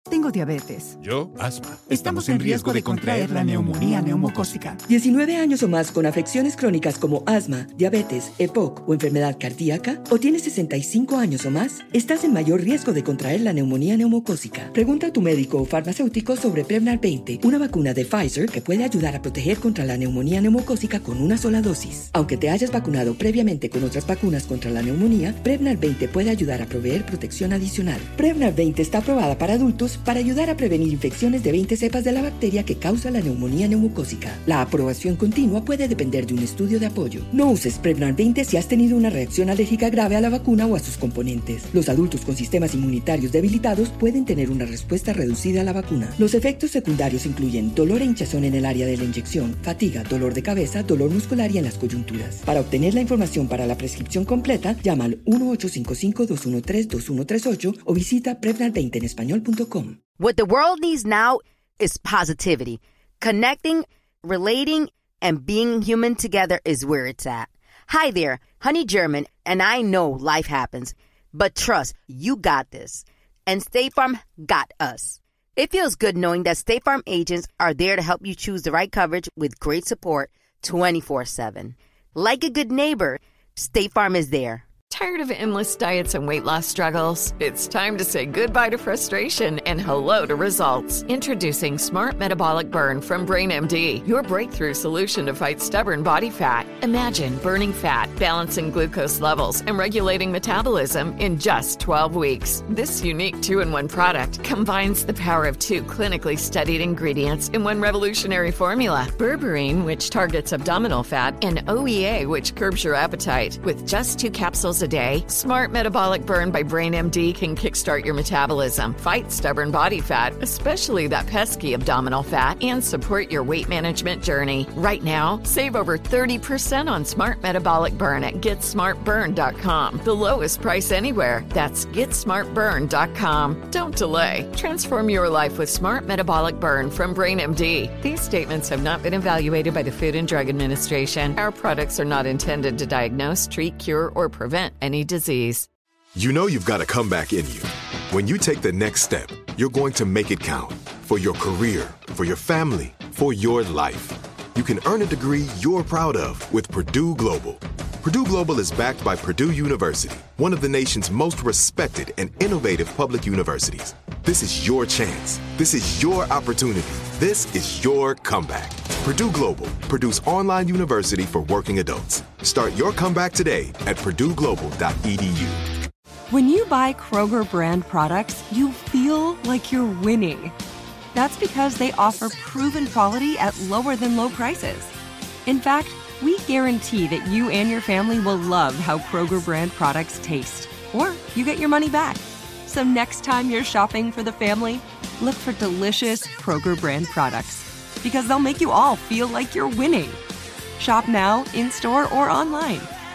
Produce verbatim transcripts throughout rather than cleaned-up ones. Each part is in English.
Tengo diabetes. Yo, asma. Estamos en riesgo de contraer la neumonía neumocócica. diecinueve años o más con afecciones crónicas como asma, diabetes, E P O C o enfermedad cardíaca, o tienes sesenta y cinco años o más, estás en mayor riesgo de contraer la neumonía neumocócica. Pregunta a tu médico o farmacéutico sobre Prevnar veinte, una vacuna de Pfizer que puede ayudar a proteger contra la neumonía neumocócica con una sola dosis. Aunque te hayas vacunado previamente con otras vacunas contra la neumonía, Prevnar veinte puede ayudar a proveer protección adicional. Prevnar veinte está aprobada para adultos para ayudar a prevenir infecciones de veinte cepas de la bacteria que causa la neumonía neumocócica. La aprobación continua puede depender de un estudio de apoyo. No uses Prevnar veinte si has tenido una reacción alérgica grave a la vacuna o a sus componentes. Los adultos con sistemas inmunitarios debilitados pueden tener una respuesta reducida a la vacuna. Los efectos secundarios incluyen dolor e hinchazón en el área de la inyección, fatiga, dolor de cabeza, dolor muscular y en las coyunturas. Para obtener la información para la prescripción completa, llama al uno ocho cinco cinco, dos uno tres, dos uno tres ocho o visita prevnar veinte en español punto com. What the world needs now is positivity. Connecting, relating, and being human together is where it's at. Hi there, Honey German, and I know life happens, but trust, you got this. And State Farm got us. It feels good knowing that State Farm agents are there to help you choose the right coverage with great support twenty-four seven. Like a good neighbor, State Farm is there. Tired of endless diets and weight loss struggles? It's time to say goodbye to frustration and hello to results. Introducing Smart Metabolic Burn from BrainMD, your breakthrough solution to fight stubborn body fat. Imagine burning fat, balancing glucose levels, and regulating metabolism in just twelve weeks. This unique two-in-one product combines the power of two clinically studied ingredients in one revolutionary formula. Berberine, which targets abdominal fat, and O E A, which curbs your appetite. With just two capsules a day, Smart Metabolic Burn by BrainMD can kickstart your metabolism, fight stubborn body fat, especially that pesky abdominal fat, and support your weight management journey. Right now, save over thirty percent on Smart Metabolic Burn at get smart burn dot com. The lowest price anywhere. That's get smart burn dot com. Don't delay. Transform your life with Smart Metabolic Burn from BrainMD. These statements have not been evaluated by the Food and Drug Administration. Our products are not intended to diagnose, treat, cure, or prevent any disease. You know you've got a comeback in you. When you take the next step, you're going to make it count. For your career, for your family, for your life. You can earn a degree you're proud of with Purdue Global. Purdue Global is backed by Purdue University, one of the nation's most respected and innovative public universities. This is your chance. This is your opportunity. This is your comeback. Purdue Global, Purdue's online university for working adults. Start your comeback today at purdue global dot e d u. When you buy Kroger brand products, you feel like you're winning. That's because they offer proven quality at lower than low prices. In fact, we guarantee that you and your family will love how Kroger brand products taste, or you get your money back. So next time you're shopping for the family, look for delicious Kroger brand products, because they'll make you all feel like you're winning. Shop now, in-store, or online.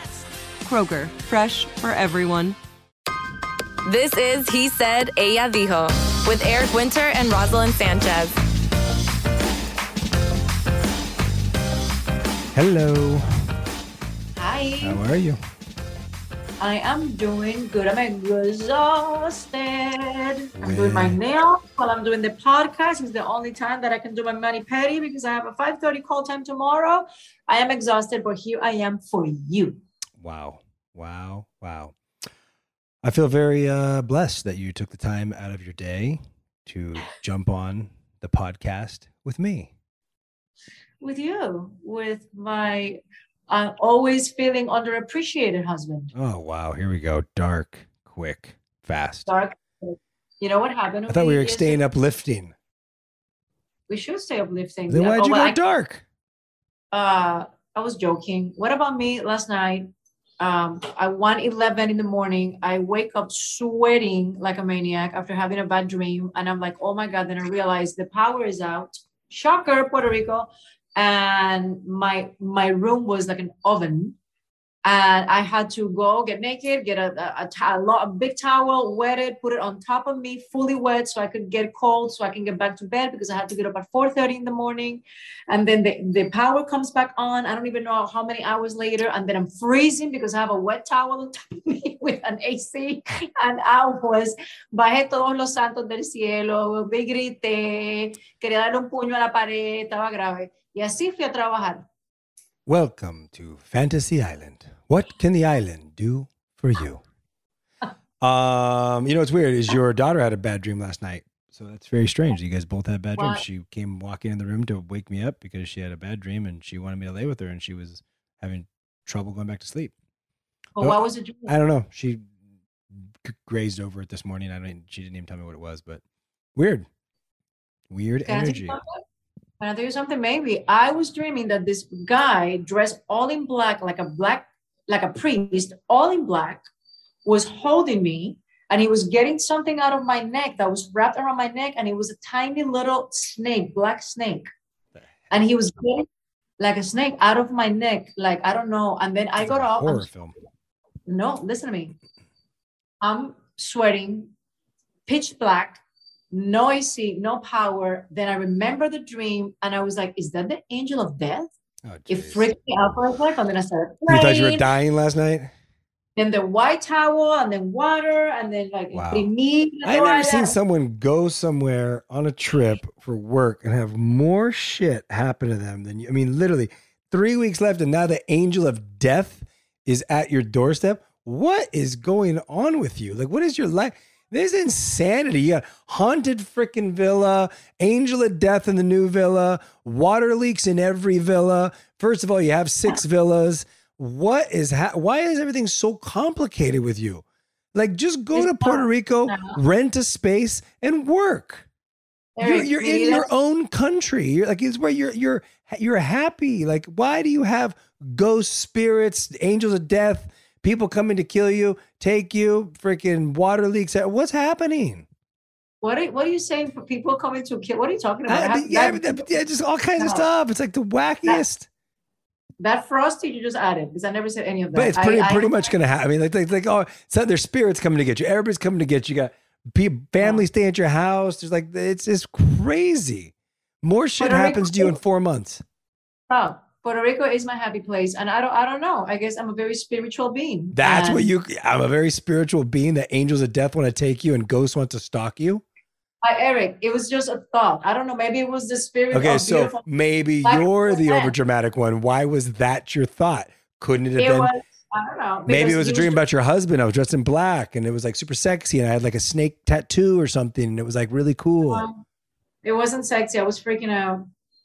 Kroger, fresh for everyone. This is He Said, Ella Dijo, with Eric Winter and Rosalind Sanchez. Hello. Hi. How are you? I am doing good. I'm exhausted. I'm doing my nails while I'm doing the podcast. It's the only time that I can do my mani-pedi because I have a five thirty call time tomorrow. I am exhausted, but here I am for you. Wow. Wow. Wow. I feel very uh, blessed that you took the time out of your day to jump on the podcast with me. With you, with my uh, always feeling underappreciated husband. Oh, wow. Here we go. Dark, quick, fast. Dark. You know what happened? I thought we were yesterday? staying uplifting. We should stay uplifting. Then why'd oh, you go I, dark? Uh, I was joking. What about me last night? Um, at one eleven in the morning, I wake up sweating like a maniac after having a bad dream. And I'm like, oh my God. Then I realized the power is out. Shocker, Puerto Rico. And my my room was like an oven. And I had to go get naked, get a, a, a, a, a big towel, wet it, put it on top of me, fully wet, so I could get cold, so I can get back to bed because I had to get up at four thirty in the morning. And then the, the power comes back on. I don't even know how many hours later. And then I'm freezing because I have a wet towel on top of me with an A C. And I was, bajé todos los santos del cielo, me grité, quería darle un puño a la pared, estaba grave. Y así fui a trabajar. Welcome to Fantasy Island. What can the island do for you? Um, you know what's weird is your daughter had a bad dream last night. So that's very strange. You guys both had bad dreams. She came walking in the room to wake me up because she had a bad dream and she wanted me to lay with her and she was having trouble going back to sleep. Well, what was the dream? I don't know. She grazed over it this morning. I don't. She didn't even tell me what it was, but weird, weird Can energy. Can I tell you something? Maybe I was dreaming that this guy dressed all in black, like a black, like a priest, all in black, was holding me, and he was getting something out of my neck that was wrapped around my neck, and it was a tiny little snake, black snake, and he was getting like a snake out of my neck, like I don't know. And then I got up. Horror film. No, listen to me. I'm sweating, pitch black. No A C, no power. Then I remember the dream and I was like, is that the angel of death? Oh, it freaked me out for a second. Then I started crying. You thought you were dying last night? Then the white towel and then water and then like wow. I've never seen someone go somewhere on a trip for work and have more shit happen to them than you. I mean, literally three weeks left and now the angel of death is at your doorstep. What is going on with you? Like, what is your life? This is insanity. You got haunted freaking villa, angel of death in the new villa, water leaks in every villa. First of all, you have six villas. What is, ha- why is everything so complicated with you? Like, just go it's to Puerto not, Rico, no. rent a space and work. You're, you're in your own country. You're like, it's where you're, you're, you're happy. Like, why do you have ghost spirits, angels of death, people coming to kill you, take you, freaking water leaks? What's happening? What are, what are you saying for people coming to kill? What are you talking about? Uh, yeah, that, yeah, just all kinds no. of stuff. It's like the wackiest. That, that frosty you just added, because I never said any of that. But it's pretty, I, pretty I, much going to happen. I mean, like, like, like, oh, so there's spirits coming to get you. Everybody's coming to get you. You got people, family staying at your house. There's like, it's, it's crazy. More shit Puerto happens Rico, to you in four months. Oh. Puerto Rico is my happy place, and I don't, I don't know. I guess I'm a very spiritual being. That's and what you. I'm a very spiritual being. That angels of death want to take you, and ghosts want to stalk you. Hi, Eric. It was just a thought. I don't know. Maybe it was the spirit. Okay, of so maybe you're the overdramatic one. Why was that your thought? Couldn't it have it been? Was, I don't know. Maybe it was a dream was, about your husband. I was dressed in black, and it was like super sexy, and I had like a snake tattoo or something, and it was like really cool. Um, it wasn't sexy. I was freaking out.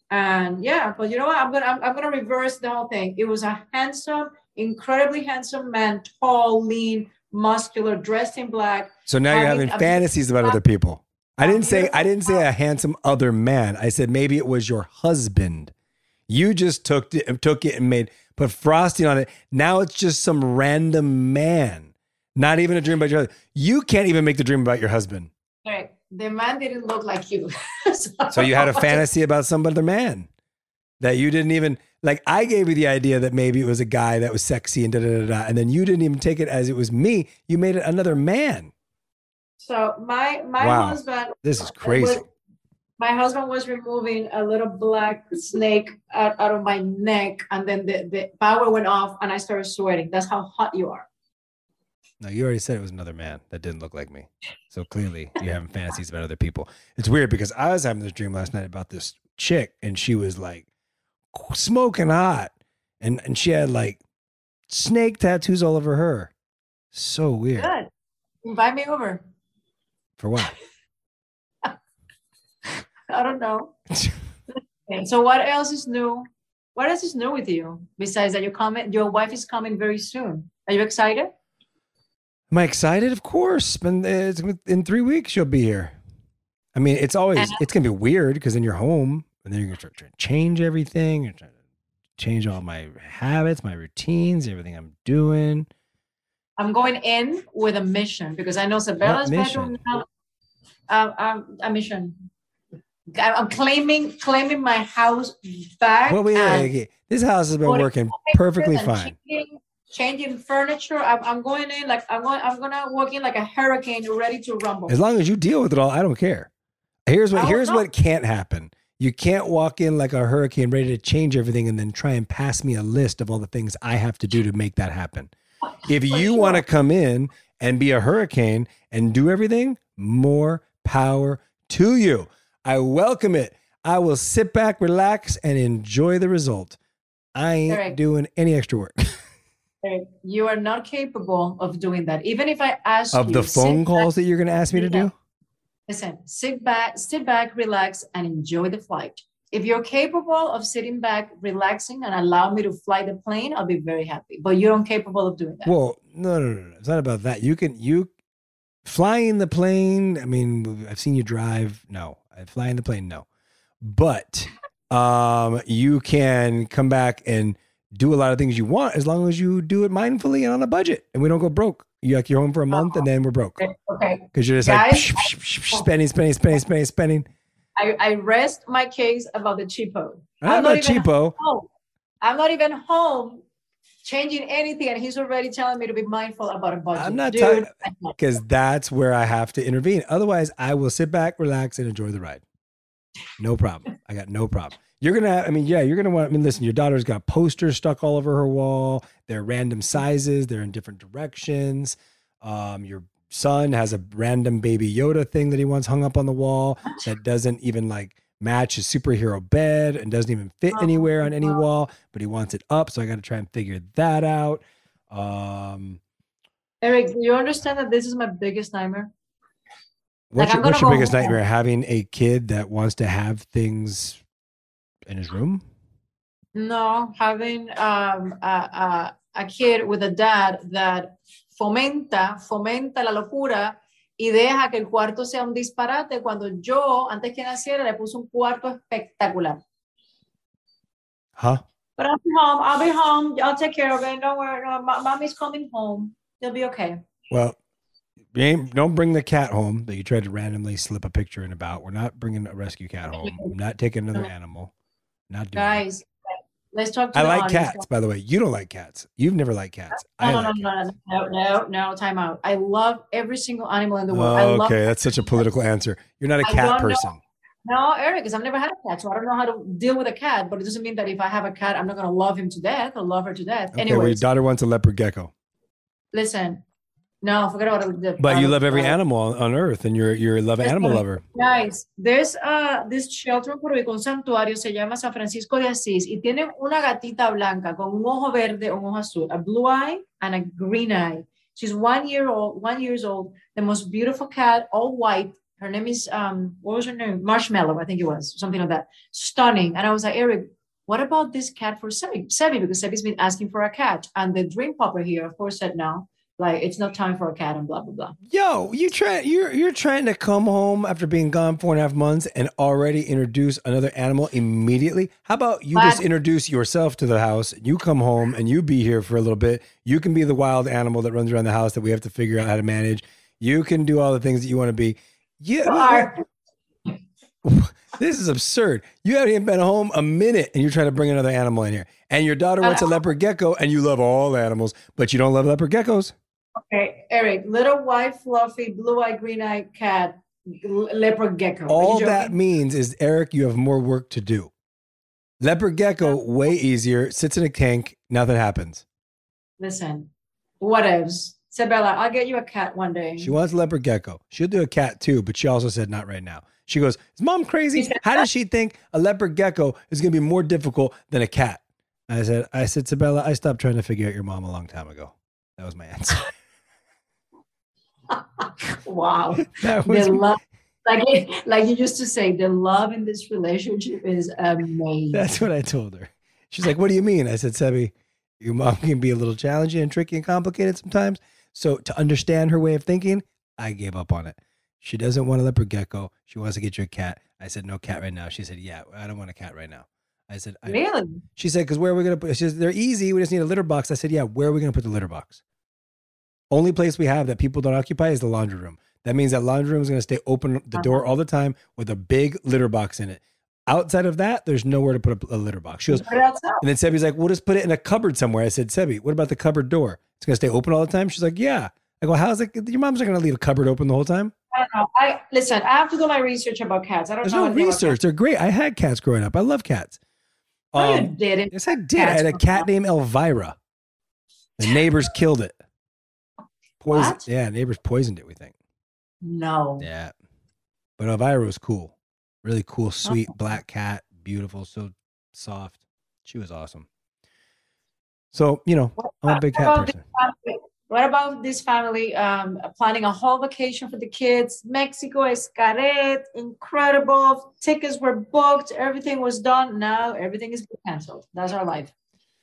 And yeah, but you know what? I'm gonna I'm, I'm gonna reverse the whole thing. It was a handsome, incredibly handsome man, tall, lean, muscular, dressed in black. So now you're having fantasies about other people. I didn't say I didn't say a handsome other man. I said maybe it was your husband. You just took it, took it and made put frosting on it. Now it's just some random man. Not even a dream about your husband. You can't even make the dream about your husband. All right. The man didn't look like you. so, so you had a fantasy about some other man that you didn't even like. I gave you the idea that maybe it was a guy that was sexy and da da da da, and then you didn't even take it as it was me. You made it another man. So my my wow. husband. This is crazy. Was, my husband was removing a little black snake out, out of my neck, and then the, the power went off, and I started sweating. That's how hot you are. No, you already said it was another man that didn't look like me. So clearly you're having fantasies about other people. It's weird because I was having this dream last night about this chick and she was like smoking hot and, and she had like snake tattoos all over her. So weird. Good. Invite me over. For what? I don't know. Okay, so what else is new? What else is new with you besides that your comment, your wife is coming very soon? Are you excited? Am I excited? Of course. But in three weeks, you'll be here. I mean, it's always, it's going to be weird because then you're home and then you're going to try to change everything. You're trying to change all my habits, my routines, everything I'm doing. I'm going in with a mission because I know Sabella's bedroom now. Uh, um, a mission. I'm claiming, claiming my house back. Well, wait, wait, wait. This house has been working perfectly fine. Cheating. changing furniture. I'm, I'm going in like I'm going. I'm gonna walk in like a hurricane, ready to rumble. As long as you deal with it all, I don't care. Here's what. Here's know. what can't happen. You can't walk in like a hurricane, ready to change everything, and then try and pass me a list of all the things I have to do to make that happen. If you sure. want to come in and be a hurricane and do everything, more power to you. I welcome it. I will sit back, relax, and enjoy the result. I ain't Correct. doing any extra work. You are not capable of doing that. Even if I ask Of you, the phone sit calls back, that you're going to ask me to do? Listen, sit back, sit back, relax, and enjoy the flight. If you're capable of sitting back, relaxing, and allow me to fly the plane, I'll be very happy. But you're incapable of doing that. Well, no, no, no, no. It's not about that. You can, you, flying the plane, I mean, I've seen you drive. No. Flying the plane, no. But um, you can come back and do a lot of things you want as long as you do it mindfully and on a budget, and we don't go broke. You like you're home for a month and then we're broke. Okay. Because you're just Guys, like psh, psh, psh, psh, spending, spending, spending, spending, spending. I, I rest my case about the cheapo. I'm not even cheapo. home. I'm not even home changing anything, and he's already telling me to be mindful about a budget. I'm not Dude, talking I'm not. because that's where I have to intervene. Otherwise, I will sit back, relax, and enjoy the ride. No problem. I got no problem. You're going to, I mean, yeah, you're going to want, I mean, listen, your daughter's got posters stuck all over her wall. They're random sizes. They're in different directions. Um, your son has a random baby Yoda thing that he wants hung up on the wall that doesn't even like match his superhero bed and doesn't even fit anywhere on any wall, but he wants it up. So I got to try and figure that out. Um, Eric, do you understand that this is my biggest nightmare? what's Like, your, I'm what's your gonna go biggest home. nightmare? Having a kid that wants to have things in his room? No, having um, a, a, a kid with a dad that fomenta, fomenta la locura y deja que el cuarto sea un disparate cuando yo, antes que naciera, le puse un cuarto espectacular. Huh? But I'll be home. I'll be home. I'll take care of it. Don't worry. No, mo- mommy's coming home. They'll be okay. Well, you ain't- don't bring the cat home that you tried to randomly slip a picture in about. We're not bringing a rescue cat home. I'm not taking another animal. Not doing it. Guys, let's talk to I the like audience. cats, by the way. You don't like cats. You've never liked cats. No, I no, like no, cats. no, no, no, no, time out. I love every single animal in the world. I Oh, love okay, that's such a political answer. You're not a I cat don't know. person. No, Eric, because I've never had a cat, so I don't know how to deal with a cat. But it doesn't mean that if I have a cat, I'm not going to love him to death or love her to death. Okay, well, your Anyways, daughter wants a leopard gecko. listen. No, forget about it. But you love every animal on, on earth, and you're you're a love animal Listen, lover. Guys, there's uh this shelter en Puerto Rico, un santuario, se llama San Francisco de Asís, y tienen una gatita blanca con un ojo verde, un ojo azul, a blue eye and a green eye. She's one year old, one years old, the most beautiful cat, all white. Her name is um, what was her name? Marshmallow, I think it was, something like that. Stunning. And I was like, Eric, what about this cat for Sebi? Sebi, because Sebi's been asking for a cat, and the dream popper here, of course, said no. Like, it's not time for a cat and blah, blah, blah. Yo, you try you're you're trying to come home after being gone four and a half months and already introduce another animal immediately. How about you What? just introduce yourself to the house? You come home and you be here for a little bit. You can be the wild animal that runs around the house that we have to figure out how to manage. You can do all the things that you want to be. Yeah, this is absurd. You haven't even been home a minute and you're trying to bring another animal in here. And your daughter wants a leopard gecko and you love all animals, but you don't love leopard geckos. Okay, Eric, little white, fluffy, blue-eyed, green-eyed cat, l- leopard gecko. Are you All joking? that means is, Eric, you have more work to do. Leopard gecko, way easier, sits in a tank, nothing happens. Listen, whatevs. Sabella, I'll get you a cat one day. She wants leopard gecko. She'll do a cat too, but she also said not right now. She goes, is mom crazy? How does she think a leopard gecko is going to be more difficult than a cat? I said, I said, Sabella, I stopped trying to figure out your mom a long time ago. That was my answer. Wow. That was The love, like, like you used to say, the love in this relationship is amazing. That's what I told her. She's like, what do you mean? I said, Sebi, your mom can be a little challenging and tricky and complicated sometimes. So to understand her way of thinking, I gave up on it. She doesn't want a leopard gecko. She wants to get you a cat. I said, no cat right now. She said, yeah, I don't want a cat right now. I said, I, Really? She said, because where are we going to put, she says, they're easy. We just need a litter box. I said, yeah, where are we going to put the litter box? Only place we have that people don't occupy is the laundry room. That means that laundry room is going to stay open the door all the time with a big litter box in it. outside of that, there's nowhere to put a, a litter box. She goes, Put it outside. and then Sebi's like, we'll just put it in a cupboard somewhere. I said, Sebi, what about the cupboard door? It's going to stay open all the time? She's like, yeah. I go, how's it? Your mom's not going to leave a cupboard open the whole time? I don't know. I listen. I have to do my research about cats. I don't There's know. no research. They're great. I had cats growing up. I love cats. No, you Um, didn't. yes, I did. I had a cat named Elvira. The neighbors killed it. Poison. What? Yeah, neighbors poisoned it, we think. No. Yeah. But Elvira was cool. Really cool, sweet black cat. Beautiful. So soft. She was awesome. So, you know, I'm a big cat What about person. this family- What about this family um, planning a whole vacation for the kids? Mexico, Xcaret, incredible. Tickets were booked. Everything was done. Now everything is canceled. That's our life.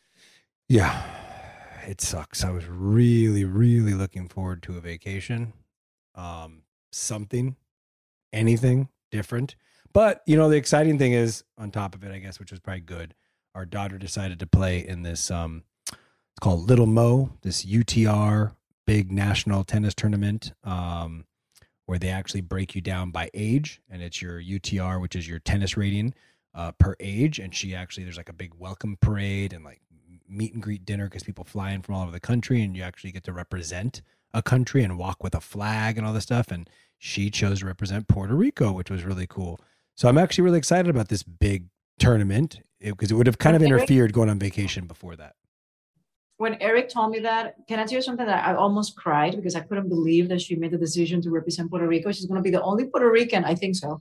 Yeah. It sucks. I was really, really looking forward to a vacation. Um, something, anything different. But, you know, the exciting thing is, on top of it, I guess, which was probably good, our daughter decided to play in this, um, it's called Little Mo, this U T R big national tennis tournament, um, where they actually break you down by age, and it's your U T R, which is your tennis rating uh, per age. And she actually, there's like a big welcome parade and like meet and greet dinner because people fly in from all over the country, and you actually get to represent a country and walk with a flag and all this stuff. And she chose to represent Puerto Rico, which was really cool. So I'm actually really excited about this big tournament because it, it would have kind of interfered going on vacation before that. When Eric told me that, can I tell you something that I almost cried because I couldn't believe that she made the decision to represent Puerto Rico. She's going to be the only Puerto Rican, I think so,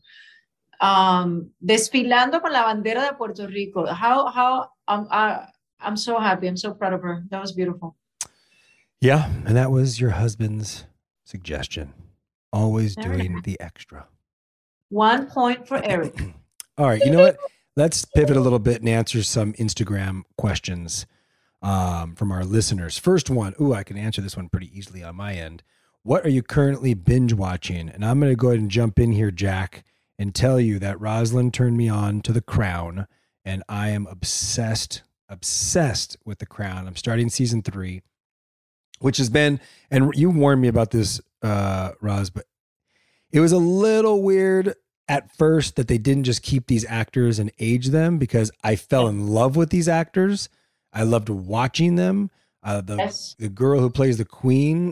um, desfilando con la bandera de Puerto Rico. How, how, um, I, I'm so happy. I'm so proud of her. That was beautiful. Yeah. And that was your husband's suggestion. Always There we doing go. the extra. One point for Eric. All right. You know what? Let's pivot a little bit and answer some Instagram questions um, from our listeners. First one. Ooh, I can answer this one pretty easily on my end. What are you currently binge watching? And I'm going to go ahead and jump in here, Jack, and tell you that Rosalind turned me on to The Crown, and I am obsessed, obsessed with The Crown. I'm starting season three, which has been, and you warned me about this, uh, Roz, but it was a little weird at first that they didn't just keep these actors and age them, because I fell in love with these actors. I loved watching them. Uh, the, Yes. the girl who plays the queen,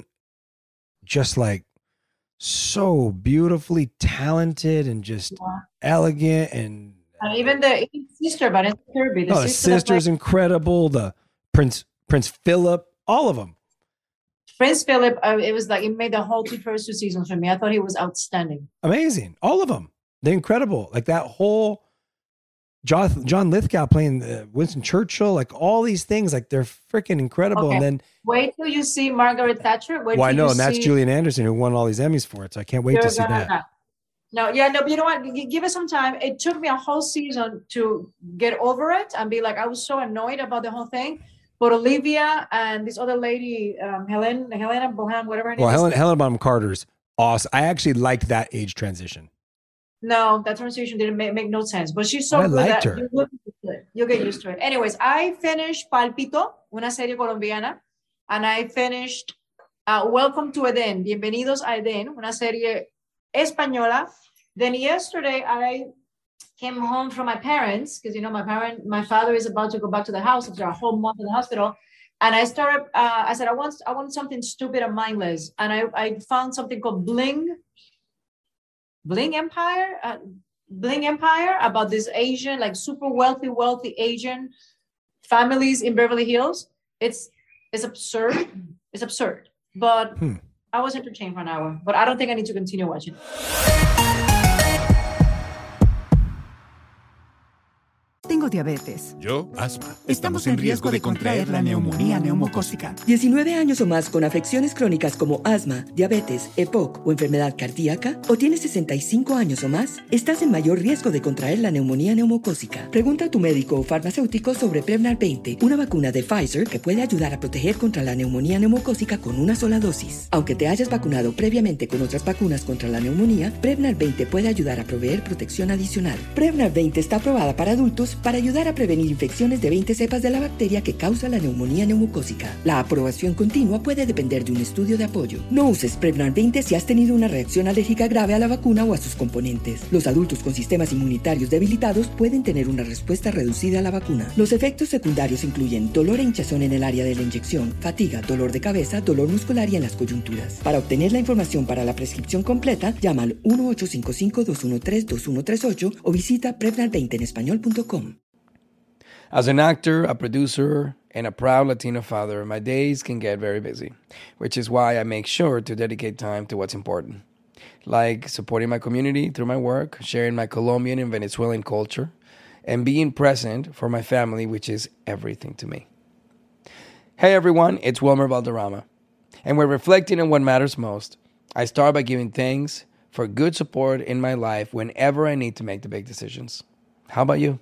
just like so beautifully talented and just Yeah. elegant. And And even the even sister, Vanessa Kirby, the oh, the sister that sister's played- incredible. The Prince, Prince Philip, all of them. Prince Philip, uh, it was like it made the whole two first two seasons for me. I thought he was outstanding. Amazing. All of them. They're incredible. Like that whole John, John Lithgow playing uh, Winston Churchill, like all these things, like they're freaking incredible. Okay. And then, Wait till you see Margaret Thatcher. Wait well, I till know, you and that's see- Julian Anderson who won all these Emmys for it. So I can't wait You're to see gonna- that. No, yeah, no, but you know what? G- Give it some time. It took me a whole season to get over it and be like, I was so annoyed about the whole thing. But Olivia and this other lady, um, Helen, Helena Bohan, whatever her name Well, is. Helen, Helen Bonham Carter's awesome. I actually liked that age transition. No, that transition didn't make, make no sense. But she's so I good liked that her. you will get used to it. You'll get used to it. Anyways, I finished Palpito, una serie colombiana, and I finished uh, Welcome to Eden, Bienvenidos a Eden, una serie española. Then yesterday I came home from my parents because you know my parent, my father is about to go back to the house after a whole month in the hospital. And I started. Uh, I said I want. I want something stupid and mindless. And I, I found something called Bling. Bling Empire, uh, Bling Empire, about this Asian, like super wealthy, wealthy Asian families in Beverly Hills. It's it's absurd. It's absurd. But Hmm. I was entertained for an hour. But I don't think I need to continue watching. Tengo diabetes. Yo, asma. Estamos en riesgo de contraer la neumonía neumocócica. diecinueve años o más con afecciones crónicas como asma, diabetes, E P O C o enfermedad cardíaca, o tienes sesenta y cinco años o más, estás en mayor riesgo de contraer la neumonía neumocócica. Pregunta a tu médico o farmacéutico sobre Prevnar veinte, una vacuna de Pfizer que puede ayudar a proteger contra la neumonía neumocócica con una sola dosis. Aunque te hayas vacunado previamente con otras vacunas contra la neumonía, Prevnar veinte puede ayudar a proveer protección adicional. Prevnar veinte está aprobada para adultos para para ayudar a prevenir infecciones de veinte cepas de la bacteria que causa la neumonía neumocócica. La aprobación continua puede depender de un estudio de apoyo. No uses Prevnar veinte si has tenido una reacción alérgica grave a la vacuna o a sus componentes. Los adultos con sistemas inmunitarios debilitados pueden tener una respuesta reducida a la vacuna. Los efectos secundarios incluyen dolor e hinchazón en el área de la inyección, fatiga, dolor de cabeza, dolor muscular y en las coyunturas. Para obtener la información para la prescripción completa, llama al uno ocho cinco cinco, dos uno tres, dos uno tres ocho o visita prevnar veinte en español punto com. As an actor, a producer, and a proud Latino father, my days can get very busy, which is why I make sure to dedicate time to what's important, like supporting my community through my work, sharing my Colombian and Venezuelan culture, and being present for my family, which is everything to me. Hey everyone, it's Wilmer Valderrama, and we're reflecting on what matters most. I start by giving thanks for good support in my life whenever I need to make the big decisions. How about you?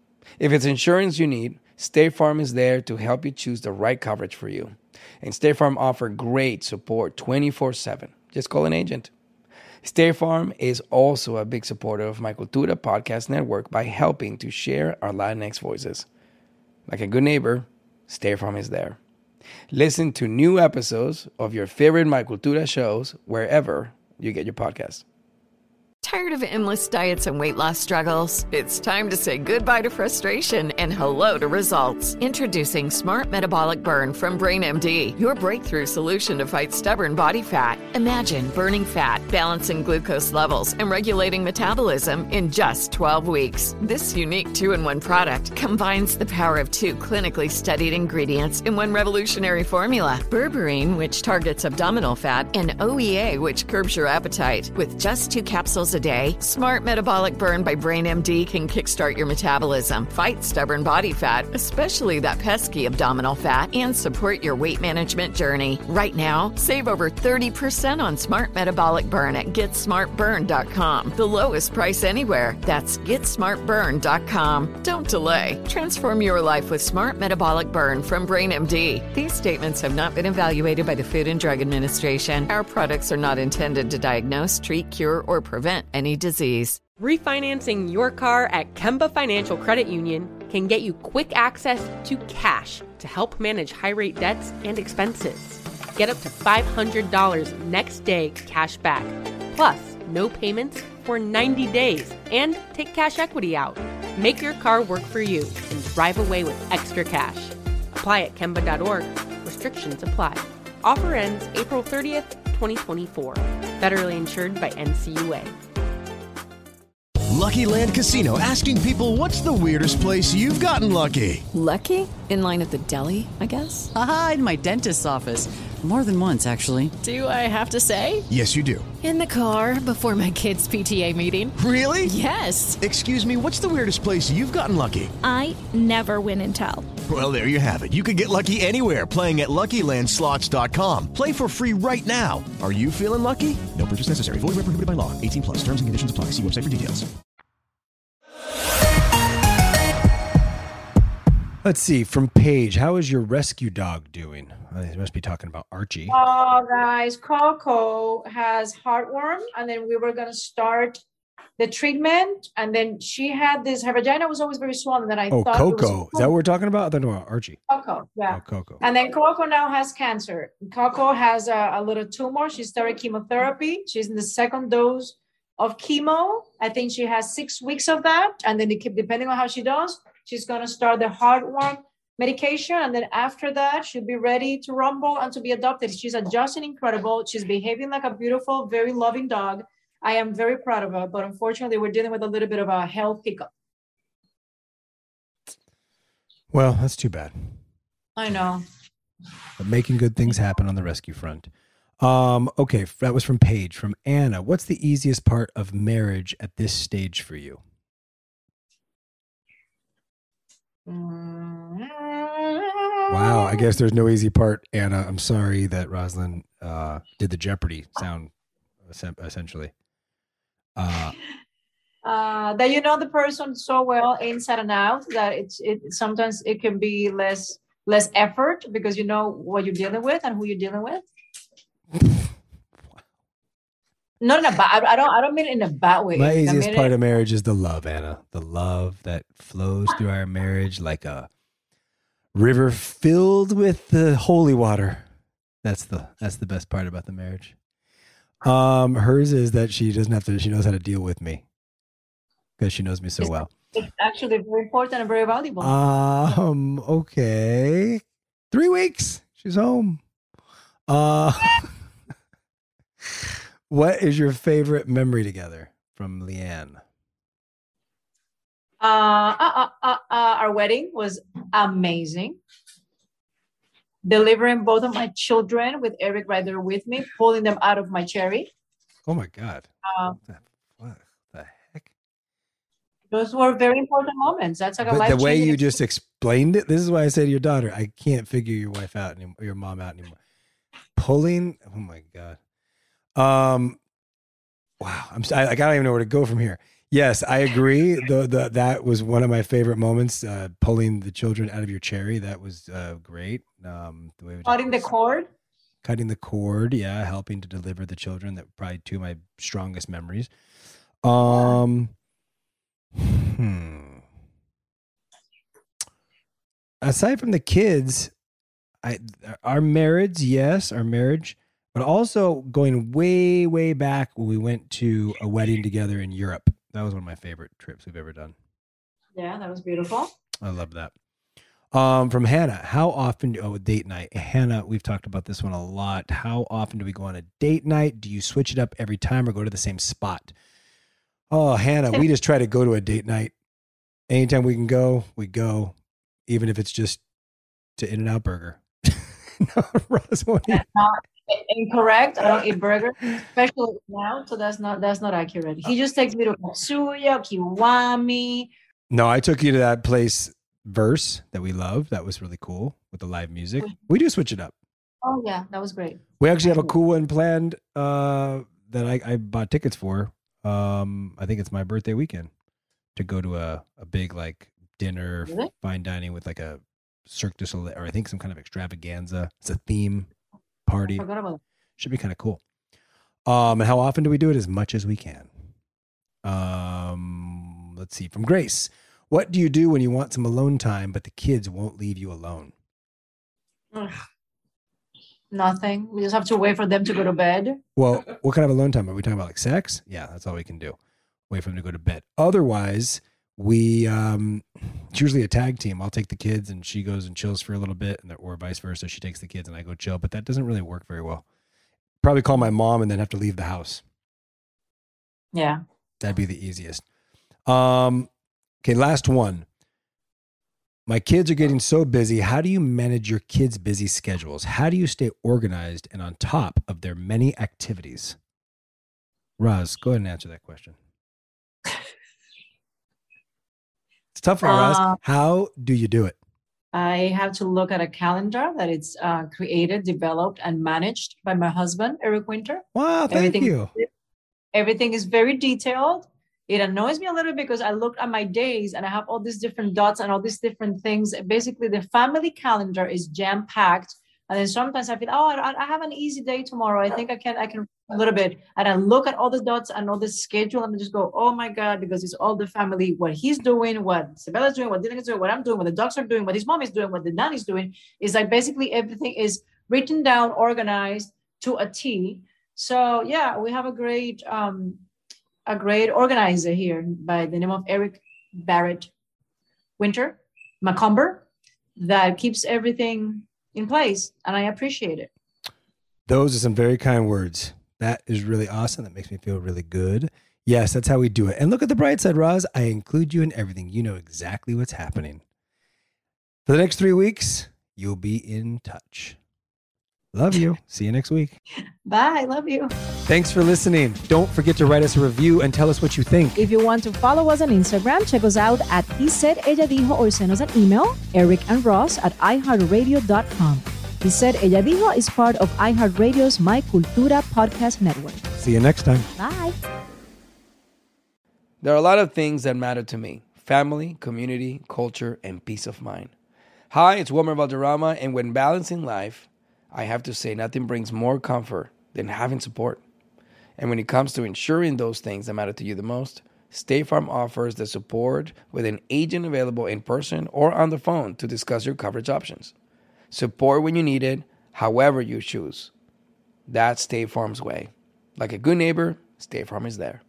If it's insurance you need, State Farm is there to help you choose the right coverage for you. And State Farm offers great support twenty-four seven. Just call an agent. State Farm is also a big supporter of my Cultura podcast network by helping to share our Latinx voices. Like a good neighbor, State Farm is there. Listen to new episodes of your favorite My Cultura shows wherever you get your podcasts. Tired of endless diets and weight loss struggles? It's time to say goodbye to frustration and hello to results. Introducing Smart Metabolic Burn from BrainMD, your breakthrough solution to fight stubborn body fat. Imagine burning fat, balancing glucose levels, and regulating metabolism in just twelve weeks. This unique two-in-one product combines the power of two clinically studied ingredients in one revolutionary formula. Berberine, which targets abdominal fat, and O E A, which curbs your appetite. With just two capsules a day, Smart Metabolic Burn by BrainMD can kickstart your metabolism, fight stubborn body fat, especially that pesky abdominal fat, and support your weight management journey. Right now, save over thirty percent on Smart Metabolic Burn at get smart burn dot com. The lowest price anywhere. That's get smart burn dot com. Don't delay. Transform your life with Smart Metabolic Burn from BrainMD. These statements have not been evaluated by the Food and Drug Administration. Our products are not intended to diagnose, treat, cure, or prevent any disease. Refinancing your car at Kemba Financial Credit Union can get you quick access to cash to help manage high-rate debts and expenses. Get up to five hundred dollars next day cash back, plus no payments for ninety days, and take cash equity out. Make your car work for you and drive away with extra cash. Apply at Kemba dot org. Restrictions apply. Offer ends April thirtieth, twenty twenty-four. Federally insured by N C U A. Lucky Land Casino, asking people, what's the weirdest place you've gotten lucky? Lucky? In line at the deli, I guess? Aha, in my dentist's office. More than once, actually. Do I have to say? Yes, you do. In the car before my kids' P T A meeting. Really? Yes. Excuse me, what's the weirdest place you've gotten lucky? I never win and tell. Well, there you have it. You can get lucky anywhere, playing at Lucky Land Slots dot com. Play for free right now. Are you feeling lucky? No purchase necessary. Void where prohibited by law. eighteen plus. Terms and conditions apply. See website for details. Let's see. From Paige, how is your rescue dog doing? Uh, he must be talking about Archie. Oh, guys, Coco has heartworm, and then we were gonna start the treatment, and then she had this. Her vagina was always very swollen. That I oh, thought Coco. It was is that what we're talking about? I thought about Archie. Coco, yeah. Oh, Coco. And then Coco now has cancer. Coco has a, a little tumor. She started chemotherapy. She's in the second dose of chemo. I think she has six weeks of that, and then it keep, depending on how she does, she's gonna start the heartworm medication, and then after that, she'll be ready to rumble and to be adopted. She's adjusting incredible. She's behaving like a beautiful, very loving dog. I am very proud of her, but unfortunately, we're dealing with a little bit of a health hiccup. Well, that's too bad. I know. But making good things happen on the rescue front. Um, okay, that was from Paige. From Anna, what's the easiest part of marriage at this stage for you? Wow, I guess there's no easy part, Anna. I'm sorry that Rosalind uh, did the Jeopardy sound, essentially. Uh, uh, that you know the person so well inside and out that it's it sometimes it can be less less effort because you know what you're dealing with and who you're dealing with. Not in a bad. I don't. I don't mean it in a bad way. My I easiest mean part it- of marriage is the love, Anna. The love that flows through our marriage like a river filled with the holy water. That's the that's the best part about the marriage. Um, hers is that she doesn't have to. She knows how to deal with me because she knows me so well. It's actually very important and very valuable. Um. Okay. Three weeks. She's home. Uh. What is your favorite memory together from Leanne? Uh, uh, uh, uh, uh, our wedding was amazing. Delivering both of my children with Eric right there with me, pulling them out of my cherry. Oh my God. Uh, What the heck? those were very important moments. That's like a But life the way changing you just explained it, this is why I say to your daughter, I can't figure your wife out anymore, your mom out anymore. Pulling, oh my God. Um, wow. I'm I, like, I don't even know where to go from here. Yes, I agree. The, the, that was one of my favorite moments, uh, pulling the children out of your cherry. That was uh, great. Um, the way we cutting the cord. cutting the cord. Yeah. Helping to deliver the children. That were probably two of my strongest memories. Um, hmm. Aside from the kids, I, our marriage, yes, our marriage, but also going way, way back when we went to a wedding together in Europe. That was one of my favorite trips we've ever done. Yeah, that was beautiful. I love that. Um, from Hannah, how often, oh, date night. Hannah, we've talked about this one a lot. How often do we go on a date night? Do you switch it up every time or go to the same spot? Oh, Hannah, we just try to go to a date night. Anytime we can go, we go, even if it's just to In-N-Out Burger. No, Ross won't eat. That's not incorrect. I don't eat burgers, especially now. So that's not that's not accurate. He just takes me to Katsuya, Kiwami. No, I took you to that place, Verse, that we love. That was really cool with the live music. We do switch it up. Oh yeah, that was great. We actually have a cool one planned uh, that I, I bought tickets for. Um, I think it's my birthday weekend to go to a, a big like dinner, Really? fine dining with like a Cirque du Soleil, or I think some kind of extravaganza. It's a theme party. Forgot about it. Should be kind of cool. Um, and how often do we do it? As much as we can. Um, let's see. From Grace, what do you do when you want some alone time, but the kids won't leave you alone? Ugh. Nothing. We just have to wait for them to go to bed. Well, what kind of alone time? Are we talking about like sex? Yeah, that's all we can do. Wait for them to go to bed. Otherwise, we, um, it's usually a tag team. I'll take the kids and she goes and chills for a little bit, and or vice versa. She takes the kids and I go chill, but that doesn't really work very well. Probably call my mom and then have to leave the house. Yeah. That'd be the easiest. Um, okay, last one. My kids are getting so busy. How do you manage your kids' busy schedules? How do you stay organized and on top of their many activities? Roz, go ahead and answer that question. It's tough for Uh, Roz. How do you do it? I have to look at a calendar that it's uh, created, developed, and managed by my husband, Eric Winter. Wow, thank Everything- you. Everything is very detailed. It annoys me a little bit because I look at my days and I have all these different dots and all these different things. Basically, the family calendar is jam packed. And then sometimes I feel, oh, I, I have an easy day tomorrow. I think I can, I can a little bit. And I look at all the dots and all the schedule and I just go, oh my God, because it's all the family, what he's doing, what Sabella's doing, what Dylan is doing, what I'm doing, what the dogs are doing, what his mom is doing, what the nanny's doing. Is like basically everything is written down, organized to a T. So yeah, we have a great, um, a great organizer here by the name of Eric Barrett Winter Macomber that keeps everything in place, and I appreciate it. Those are some very kind words. That is really awesome. That makes me feel really good. Yes, that's how we do it. And look at the bright side, Roz. I include you in everything. You know exactly what's happening. For the next three weeks, you'll be in touch. Love you. See you next week. Bye. Love you. Thanks for listening. Don't forget to write us a review and tell us what you think. If you want to follow us on Instagram, check us out at He Said Ella Dijo or send us an email, Eric and Ross at i heart radio dot com. He Said Ella Dijo is part of iHeartRadio's My Cultura podcast network. See you next time. Bye. There are a lot of things that matter to me: family, community, culture, and peace of mind. Hi, it's Wilmer Valderrama, and when balancing life, I have to say nothing brings more comfort than having support. And when it comes to ensuring those things that matter to you the most, State Farm offers the support with an agent available in person or on the phone to discuss your coverage options. Support when you need it, however you choose. That's State Farm's way. Like a good neighbor, State Farm is there.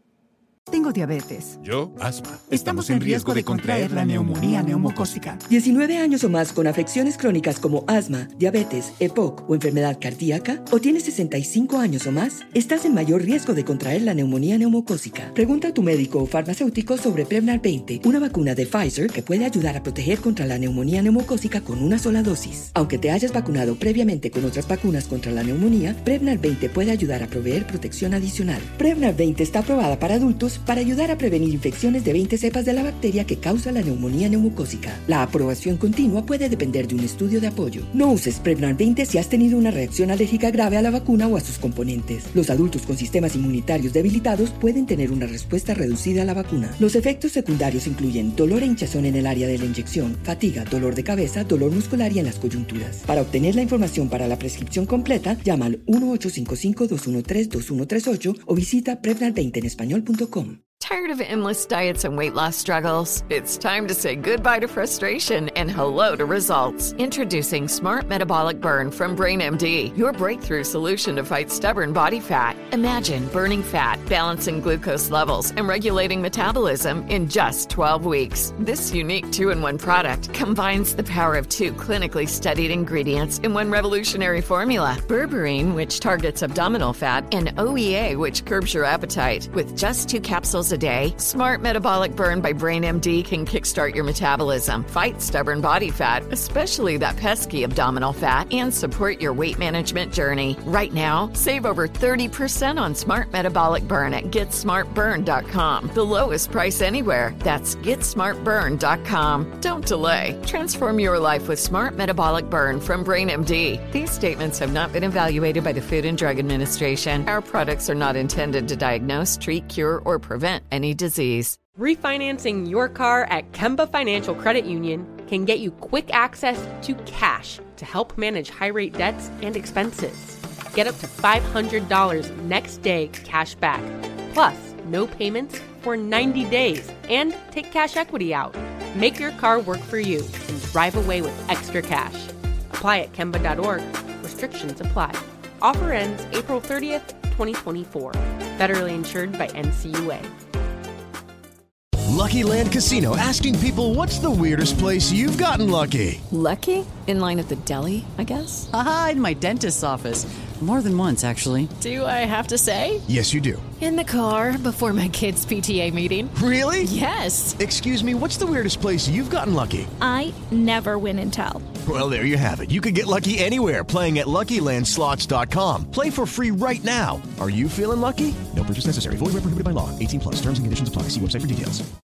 Tengo diabetes. Yo, asma. Estamos en riesgo de contraer la neumonía neumocócica. diecinueve años o más con afecciones crónicas como asma, diabetes, E P O C o enfermedad cardíaca, o tienes sesenta y cinco años o más, estás en mayor riesgo de contraer la neumonía neumocócica. Pregunta a tu médico o farmacéutico sobre Prevnar veinte, una vacuna de Pfizer que puede ayudar a proteger contra la neumonía neumocócica con una sola dosis. Aunque te hayas vacunado previamente con otras vacunas contra la neumonía, Prevnar veinte puede ayudar a proveer protección adicional. Prevnar veinte está aprobada para adultos para ayudar a prevenir infecciones de veinte cepas de la bacteria que causa la neumonía neumocócica. La aprobación continua puede depender de un estudio de apoyo. No uses Prevnar veinte si has tenido una reacción alérgica grave a la vacuna o a sus componentes. Los adultos con sistemas inmunitarios debilitados pueden tener una respuesta reducida a la vacuna. Los efectos secundarios incluyen dolor e hinchazón en el área de la inyección, fatiga, dolor de cabeza, dolor muscular y en las coyunturas. Para obtener la información para la prescripción completa, llama al uno ocho cinco cinco, dos uno tres, dos uno tres ocho o visita prevnar veinte en español punto com. Tired of endless diets and weight loss struggles? It's time to say goodbye to frustration and hello to results. Introducing Smart Metabolic Burn from BrainMD, your breakthrough solution to fight stubborn body fat. Imagine burning fat, balancing glucose levels, and regulating metabolism in just twelve weeks. This unique two-in-one product combines the power of two clinically studied ingredients in one revolutionary formula. Berberine, which targets abdominal fat, and O E A, which curbs your appetite. With just two capsules a day, Smart Metabolic Burn by BrainMD can kickstart your metabolism, fight stubborn body fat, especially that pesky abdominal fat, and support your weight management journey. Right now, save over thirty percent on Smart Metabolic Burn at get smart burn dot com. The lowest price anywhere. That's get smart burn dot com. Don't delay. Transform your life with Smart Metabolic Burn from BrainMD. These statements have not been evaluated by the Food and Drug Administration. Our products are not intended to diagnose, treat, cure, or prevent any disease. Refinancing your car at Kemba Financial Credit Union can get you quick access to cash to help manage high-rate debts and expenses. Get up to five hundred dollars next day cash back, plus no payments for ninety days, and take cash equity out. Make your car work for you and drive away with extra cash. Apply at Kemba dot org. Restrictions apply. Offer ends April thirtieth, twenty twenty-four. Federally insured by N C U A. Lucky Land Casino, asking people, what's the weirdest place you've gotten lucky? Lucky? In line at the deli, I guess? Aha, in my dentist's office. More than once, actually. Do I have to say? Yes, you do. In the car before my kids' P T A meeting. Really? Yes. Excuse me, what's the weirdest place you've gotten lucky? I never win and tell. Well, there you have it. You can get lucky anywhere, playing at Lucky Land Slots dot com. Play for free right now. Are you feeling lucky? No purchase necessary. Void where prohibited by law. eighteen plus. Terms and conditions apply. See website for details.